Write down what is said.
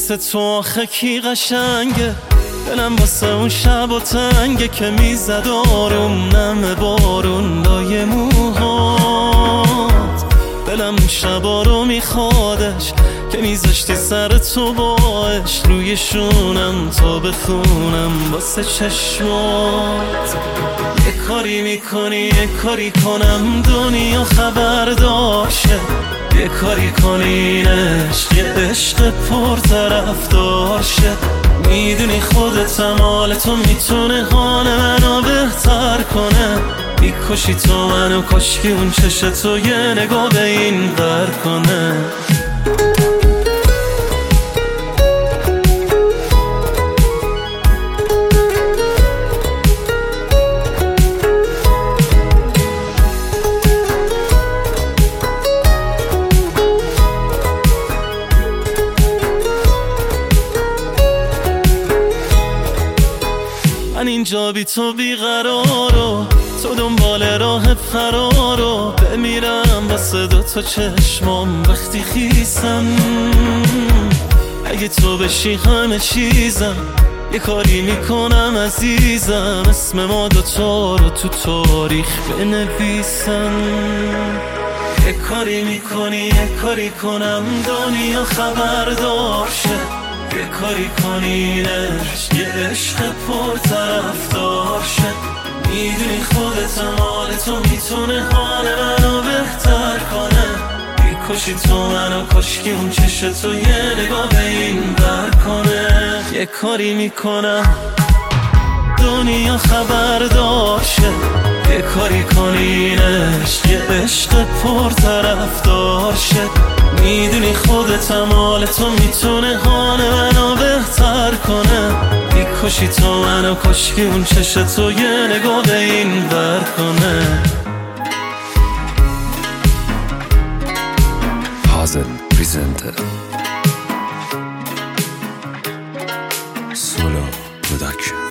مثل تو آخه کی قشنگه؟ دلم واسه اون شب و تنگه که میزد آروم نم بارون لای موهات. دلم اون شبا رو میخوادش که میذاشتی سر تو باش روی شونم تا بخونم واسه چشمات. یه کاری میکنی یه کاری کنم دنیا خبردار شه، یه کاری کنی این عشق یه عشق پرطرفدار شه. میدونی خودتم حال تو میتونه حال منو بهتر کنه. میکشی تو منو کاشکی اون چشه تو یه نگاه به این ور کنه. من اینجا بی تو بیقرارو، تو دنبال راه فرارو. بمیرم واسه دوتا چشمام وقتی خیسم. اگه تو بشی همه چیزم، یه کاری میکنم عزیزم اسم ما دوتا رو تو تاریخ بنویسم. یه کاری میکنی یه کاری کنم دنیا خبردار شه، یه کاری کنی عشق یه عشق پرطرفدار شه. میدونی خودتم حال تو میتونه حال منو بهتر کنه. میکشی تو منو کاشکی اون چشه تو یه نگاه به این ور کنه. یه کاری میکنم دنیا خبردار شه، یه کاری کنی عشق یه عشق پرطرفدار شه. میدونی خودتم حال تو میتونه حال منو بهتر کنه. میکشی تو منو کاشکی اون چشه تو یه نگاه به این ور کنه. Hazel presented Solo Production.